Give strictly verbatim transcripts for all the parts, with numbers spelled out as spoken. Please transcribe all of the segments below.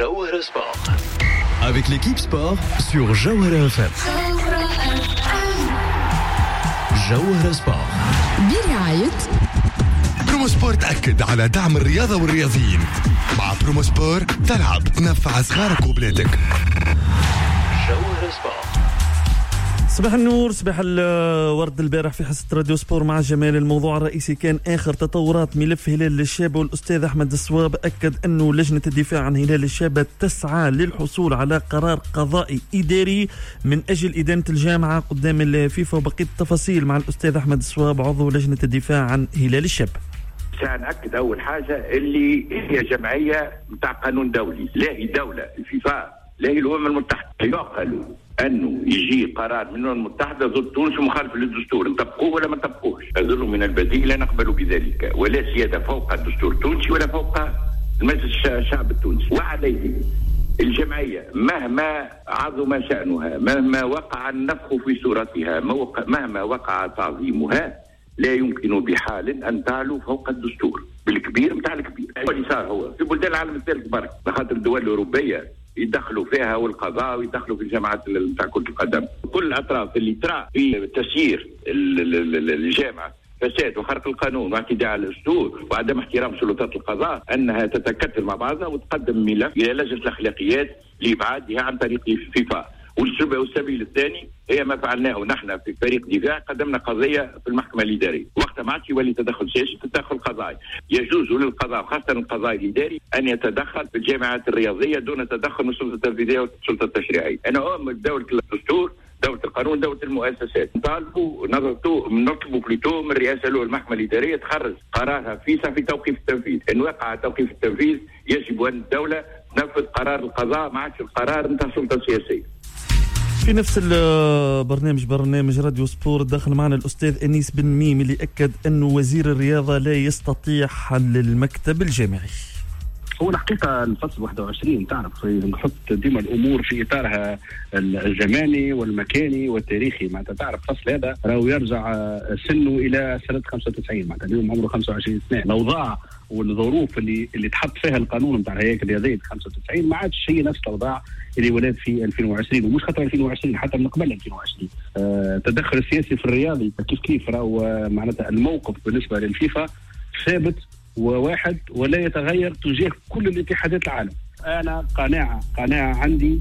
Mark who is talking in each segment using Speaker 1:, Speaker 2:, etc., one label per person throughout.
Speaker 1: Jawhara Sport. Avec l'équipe sport sur Jawhara F M. Jawhara Sport.
Speaker 2: برعاية
Speaker 3: برومو سبورت. أكد على دعم الرياضة والرياضيين. مع برومو سبورت تلعب تنفع صغارك وبلادك.
Speaker 1: Jawhara Sport.
Speaker 4: صباح النور، صباح الورد. البارح في حصة راديو سبور مع جمال الموضوع الرئيسي كان آخر تطورات ملف هلال الشابة، والأستاذ أحمد الصواب أكد أنه لجنة الدفاع عن هلال الشابة تسعى للحصول على قرار قضائي إداري من أجل إدانة الجامعة قدام الفيفا، وبقية التفاصيل مع الأستاذ أحمد الصواب عضو لجنة الدفاع عن هلال الشابة.
Speaker 5: سنأكد أول حاجة اللي هي جمعية متاع قانون دولي، لا هي دولة الفيفا لا هي الأمم المتحدة. يعقل أنه يجي قرار من الأمم المتحدة ضد تونس مخالف للدستور، نطبقوه ولا ما نطبقوش؟ هذا من البديهي لا نقبل بذلك، ولا سيادة فوق الدستور التونسي ولا فوق المجلس الشعب التونسي. وعليه الجمعية مهما عظم شأنها، مهما وقع النفخ في صورتها، مهما وقع تعظيمها، لا يمكن بحال أن تعلو فوق الدستور بالكبير متاع الكبير. اللي صار هو في بلدان العالم الثالث برك، لخاطر الدول الأوروبية يدخلوا فيها والقضاء ويدخلوا في الجامعات نتاع كرة القدم. كل الأطراف اللي ترى في تسيير الجامعة فساد وخرق القانون واعتداء على الدستور وعدم احترام سلطات القضاء أنها تتكتل مع بعضها وتقدم ملف إلى لجنة الأخلاقيات لإبعادها عن طريق فيفا. والسبيل الثاني هي ما فعلناه نحن في فريق دفاع، قدمنا قضية في المحكمة الإدارية، وقتها ما عادش يولي تدخل سياسي، تدخل قضائي. يجوز للقضاء خاصة القضاء الإداري أن يتدخل في الجامعات الرياضية دون تدخل من السلطة التنفيذية والسلطة التشريعية. أنا أؤمن دولة الدستور، دولة القانون، دولة المؤسسات. نطالبوا نطلبوا بلوتو من الرئاسة له المحكمة الإدارية تخرج قرارها فيسا في توقيف التنفيذ. إن وقع توقيف التنفيذ يجب أن الدولة تنفذ قرار القضاء، ما عادش القرار نتاع السلطة السياسية.
Speaker 4: في نفس البرنامج برنامج راديو سبور داخل معنا الأستاذ أنيس بن ميم اللي أكد أنه وزير الرياضة لا يستطيع حل المكتب الجامعي.
Speaker 6: هو الحقيقة الفصل واحد وعشرين تعرف نحط ديما الأمور في إطارها الزماني والمكاني والتاريخي. معناتها تعرف الفصل هذا راهو يرجع سنه إلى سنة خمسة وتسعين، معناتها اليوم عمره خمسة وعشرين سنة. الأوضاع والظروف اللي اللي تحط فيها القانون نتاع الهياكل الرياضية خمسة وتسعين ما عادش هي نفس الأوضاع اللي ولات في ألفين وعشرين، ومش خاطر ألفين وعشرين حتى من قبل ألفين وعشرين. آه تدخل السياسي في الرياضي كيف كيف راهو معناتها الموقف بالنسبة للفيفا ثابت وواحد ولا يتغير تجاه كل الاتحادات العالم. أنا قناعة قناعة عندي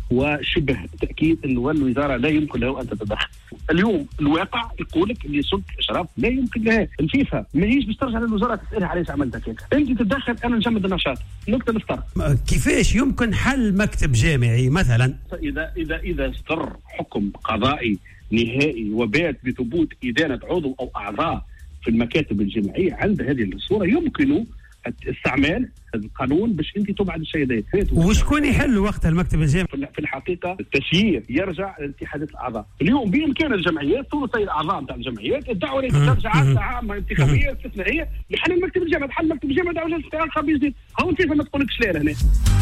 Speaker 6: وشبه تأكيد أن الوزارة لا يمكن له أن تتدخل. اليوم الواقع يقول لك اللي سلطة الإشراف لا يمكن لها. الفيفا ما هيش باش ترجع للوزارة تسألها علاش عملت هكاك، أنت تتدخل أنا نجمد النشاط نقطة نفطر.
Speaker 7: كيفاش يمكن حل مكتب جامعي مثلا؟
Speaker 6: إذا إذا إذا استر حكم قضائي نهائي وبات بثبوت إدانة عضو أو أعضاء في المكاتب الجامعية عند هذه الصورة يمكن استعمال القانون باش انت تبعد الشهادات.
Speaker 7: وشكون يحل وقتها المكتب الجامعي؟
Speaker 6: في الحقيقه التسيير يرجع لاتحادات الاعضاء. اليوم بامكان الجمعيات ثلثي الاعضاء نتاع الجمعيات الدعوه التي ترجع عامه انتخابيه استثنائيه لحل المكتب الجامعي. حل المكتب الجامعي دعوه للانتخاب جديد. هو انت ما تقولكش لا هنا.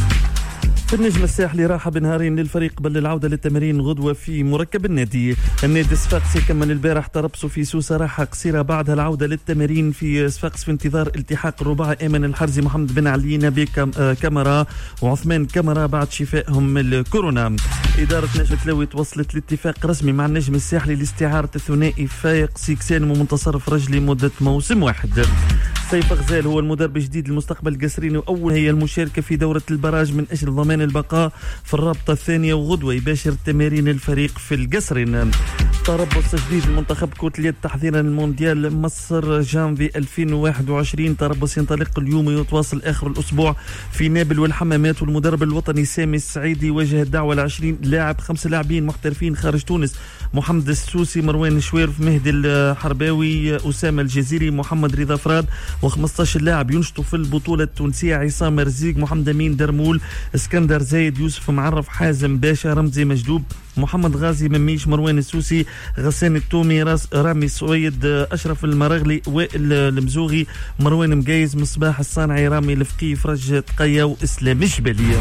Speaker 4: في النجم الساحلي راحة بنهارين للفريق قبل العودة للتمارين غدوة في مركب النادي. النادي الصفاقسي كمل البارح تربصه في سوسة راحة قصيرة بعدها العودة للتمارين في صفاقس في انتظار التحاق الرباعي أيمن الحرزي محمد بن علي نبي كاميرا وعثمان كاميرا بعد شفائهم من الكورونا. إدارة نجم تلاوي توصلت لاتفاق رسمي مع النجم الساحلي لاستعارة الثنائي فايق سيكسان ومنتصرف رجلي مدة موسم واحد. سيف غزال هو المدرب الجديد للمستقبل القصريني، وأول هي المشاركة في دورة البراج من أجل ضمان البقاء في الرابطة الثانية، وغدوة يباشر تمارين الفريق في القصرين. تربص جديد المنتخب كرة اليد تحضيرا المونديال مصر جانفي ألفين وواحد وعشرين. تربص ينطلق اليوم ويتواصل آخر الأسبوع في نابل والحمامات، والمدرب الوطني سامي السعيدي وجه الدعوة لعشرين لاعب، خمسة لاعبين محترفين خارج تونس: محمد السوسي، مروان شويرف، مهدي الحرباوي، أسامة الجزيري، محمد رضا فراد، و15 لاعب ينشطوا في البطولة التونسية: عصام مرزيق، محمد أمين درمول، اسكندر زايد، يوسف معرف، حازم باشا، رمزي مجدوب، محمد غازي، مميش، مروان السوسي، غسان التومي، رامي سويد، أشرف المراغلي، وائل المزوغي، مروان مقايز، مصباح الصانعي، رامي الفقي، فرج تقيا، وإسلام الجبلي.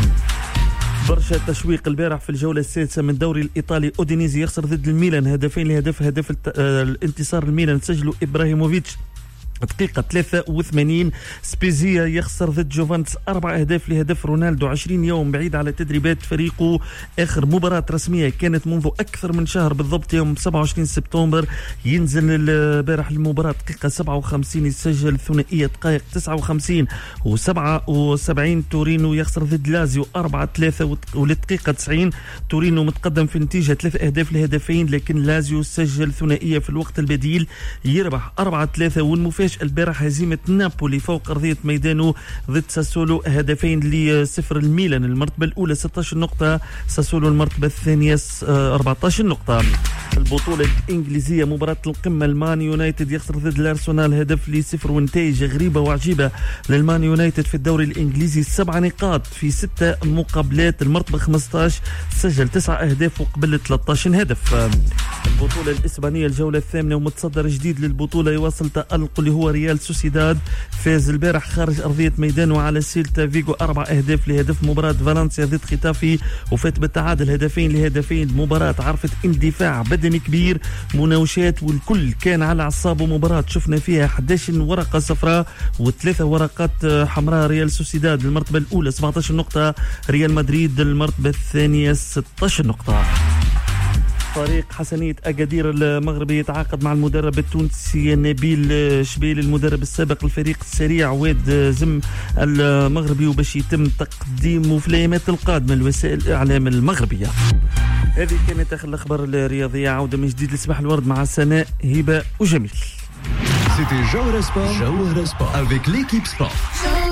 Speaker 4: برشا تشويق البارح في الجولة السادسة من الدوري الإيطالي. أودينيزي يخسر ضد الميلان هدفين لهدف. هدف الانتصار الميلان سجله إبراهيموفيتش دقيقة ثلاثة وثمانين. سبيزيا يخسر ضد جوفانتس أربع أهداف لهدف رونالدو. عشرين يوم بعيد على تدريبات فريقه. آخر مباراة رسمية كانت منذ أكثر من شهر بالضبط يوم سبعة وعشرين سبتمبر. ينزل البارح المباراة دقيقة سبعة وخمسين يسجل ثنائية دقائق تسعة وخمسين وسبعة وسبعين. تورينو يخسر ضد لازيو أربعة ثلاثة وللدقيقة تسعين. تورينو متقدم في النتيجة ثلاث أهداف لهدفين، لكن لازيو سجل ثنائية في الوقت البديل يربح أربعة ثلاثة. والمفاجأة البارح هزيمة نابولي فوق أرضية ميدانو ضد ساسولو هدفين لصفر. الميلان المرتبة الأولى ستة عشر نقطة، ساسولو المرتبة الثانية أربعة عشر نقطة. البطولة الإنجليزية مباراة القمة المان يونايتد يخسر ضد الأرسنال هدف لصفر، ونتائج غريبة وعجيبة للمان يونايتد في الدوري الإنجليزي. سبع نقاط في ستة مقابلات، المرتبة خمسة عشر سجل تسعة أهداف وقبل ثلاثة عشر هدف. البطولة الإسبانية الجولة الثامنة ومتصدر جديد للبطولة يواصل تألق اللي هو ريال سوسيداد. فاز البارح خارج أرضية ميدانو على سيلتا فيغو أربع أهداف لهدف. مباراة فالنسيا ضد ختافي وفات بالتعادل هدفين لهدفين. مباراة عرفت اندفاع بدني كبير، مناوشات والكل كان على أعصابه. مباراة شفنا فيها أحد عشر ورقة صفراء وثلاثة ورقات حمراء. ريال سوسيداد المرتبة الأولى سبعة عشر نقطة، ريال مدريد المرتبة الثانية ستة عشر نقطة. فريق حسنية أكادير المغربي يتعاقد مع المدرب التونسي نبيل شبيل المدرب السابق للفريق السريع واد زم المغربي، وباش يتم تقديمه في الأيامات القادمة لوسائل الإعلام المغربية. هذه كانت آخر الأخبار الرياضية. عودة من جديد لصباح الورد مع سناء هبة وجميل.
Speaker 1: C'était Jawara Sport, Jawara Sport avec l'équipe sport.